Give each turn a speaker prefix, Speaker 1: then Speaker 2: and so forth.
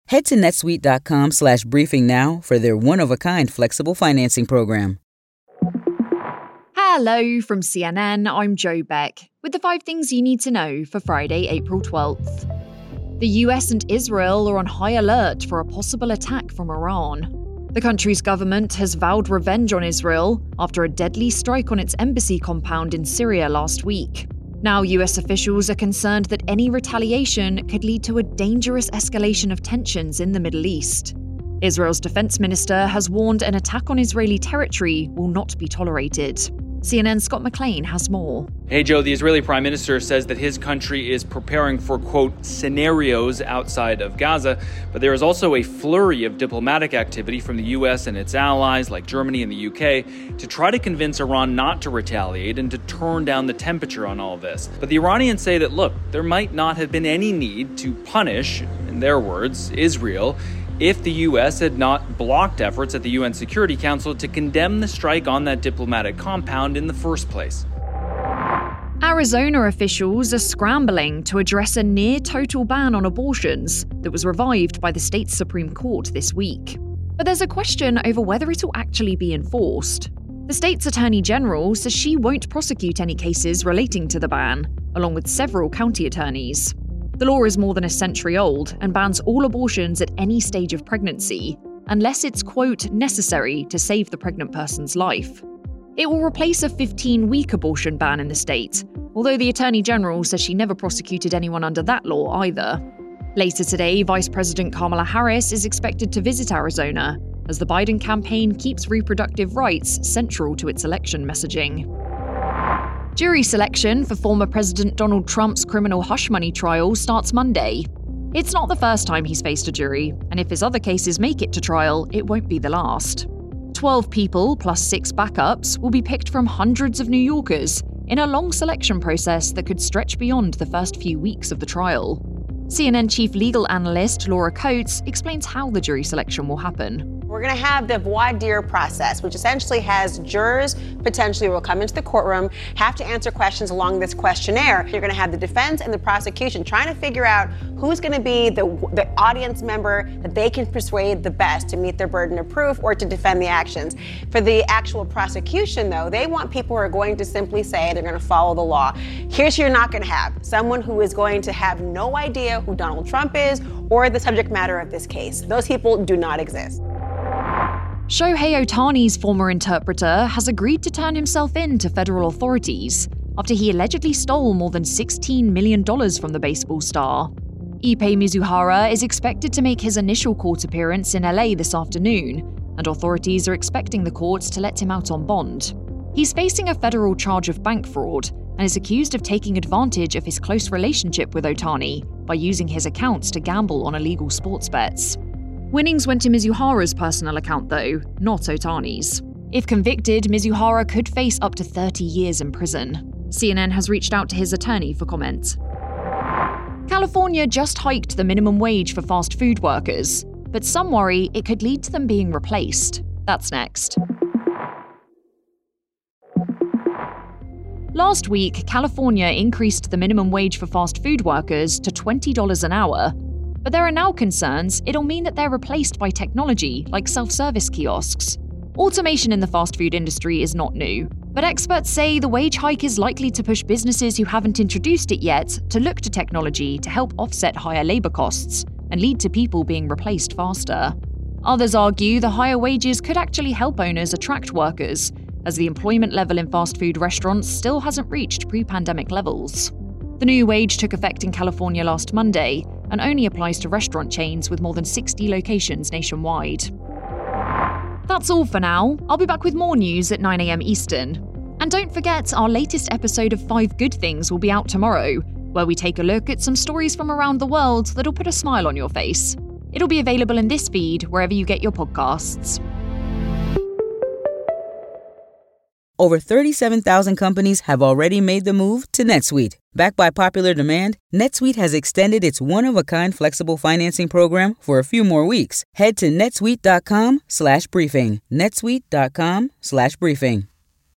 Speaker 1: Head to netsuite.com/briefing now for their one-of-a-kind flexible financing program.
Speaker 2: Hello from CNN, I'm Jo Beck, with the 5 things you need to know for Friday, April 12th. The US and Israel are on high alert for a possible attack from Iran. The country's government has vowed revenge on Israel after a deadly strike on its embassy compound in Syria last week. Now US officials are concerned that any retaliation could lead to a dangerous escalation of tensions in the Middle East. Israel's defense minister has warned an attack on Israeli territory will not be tolerated. CNN's Scott McLean has more.
Speaker 3: Hey, Joe, the Israeli prime minister says that his country is preparing for, quote, scenarios outside of Gaza, but there is also a flurry of diplomatic activity from the U.S. and its allies, like Germany and the U.K., to try to convince Iran not to retaliate and to turn down the temperature on all this. But the Iranians say that, look, there might not have been any need to punish, in their words, Israel, if the U.S. had not blocked efforts at the UN Security Council to condemn the strike on that diplomatic compound in the first place.
Speaker 2: Arizona officials are scrambling to address a near-total ban on abortions that was revived by the state's Supreme Court this week. But there's a question over whether it will actually be enforced. The state's Attorney General says she won't prosecute any cases relating to the ban, along with several county attorneys. The law is more than a century old and bans all abortions at any stage of pregnancy, unless it's, quote, necessary to save the pregnant person's life. It will replace a 15-week abortion ban in the state, although the Attorney General says she never prosecuted anyone under that law either. Later today, Vice President Kamala Harris is expected to visit Arizona, as the Biden campaign keeps reproductive rights central to its election messaging. Jury selection for former President Donald Trump's criminal hush money trial starts Monday. It's not the first time he's faced a jury, and if his other cases make it to trial, it won't be the last. 12 people plus 6 backups will be picked from hundreds of New Yorkers in a long selection process that could stretch beyond the first few weeks of the trial. CNN chief legal analyst Laura Coates explains how the jury selection will happen.
Speaker 4: We're going to have the voir dire process, which essentially has jurors potentially will come into the courtroom, have to answer questions along this questionnaire. You're going to have the defense and the prosecution trying to figure out who's going to be the audience member that they can persuade the best to meet their burden of proof or to defend the actions. For the actual prosecution, though, they want people who are going to simply say they're going to follow the law. Here's who you're not going to have: someone who is going to have no idea who Donald Trump is or the subject matter of this case. Those people do not exist.
Speaker 2: Shohei Ohtani's former interpreter has agreed to turn himself in to federal authorities after he allegedly stole more than $16 million from the baseball star. Ippei Mizuhara is expected to make his initial court appearance in LA this afternoon, and authorities are expecting the courts to let him out on bond. He's facing a federal charge of bank fraud and is accused of taking advantage of his close relationship with Ohtani by using his accounts to gamble on illegal sports bets. Winnings went to Mizuhara's personal account, though, not Ohtani's. If convicted, Mizuhara could face up to 30 years in prison. CNN has reached out to his attorney for comment. California just hiked the minimum wage for fast food workers, but some worry it could lead to them being replaced. That's next. Last week, California increased the minimum wage for fast food workers to $20 an hour. But there are now concerns it'll mean that they're replaced by technology like self-service kiosks. Automation in the fast food industry is not new, but experts say the wage hike is likely to push businesses who haven't introduced it yet to look to technology to help offset higher labor costs and lead to people being replaced faster. Others argue the higher wages could actually help owners attract workers, as the employment level in fast food restaurants still hasn't reached pre-pandemic levels. The new wage took effect in California last Monday and only applies to restaurant chains with more than 60 locations nationwide. That's all for now. I'll be back with more news at 9 a.m. Eastern. And don't forget, our latest episode of 5 Good Things will be out tomorrow, where we take a look at some stories from around the world that'll put a smile on your face. It'll be available in this feed wherever you get your podcasts.
Speaker 1: Over 37,000 companies have already made the move to NetSuite. Backed by popular demand, NetSuite has extended its one-of-a-kind flexible financing program for a few more weeks. Head to netsuite.com/briefing. netsuite.com/briefing.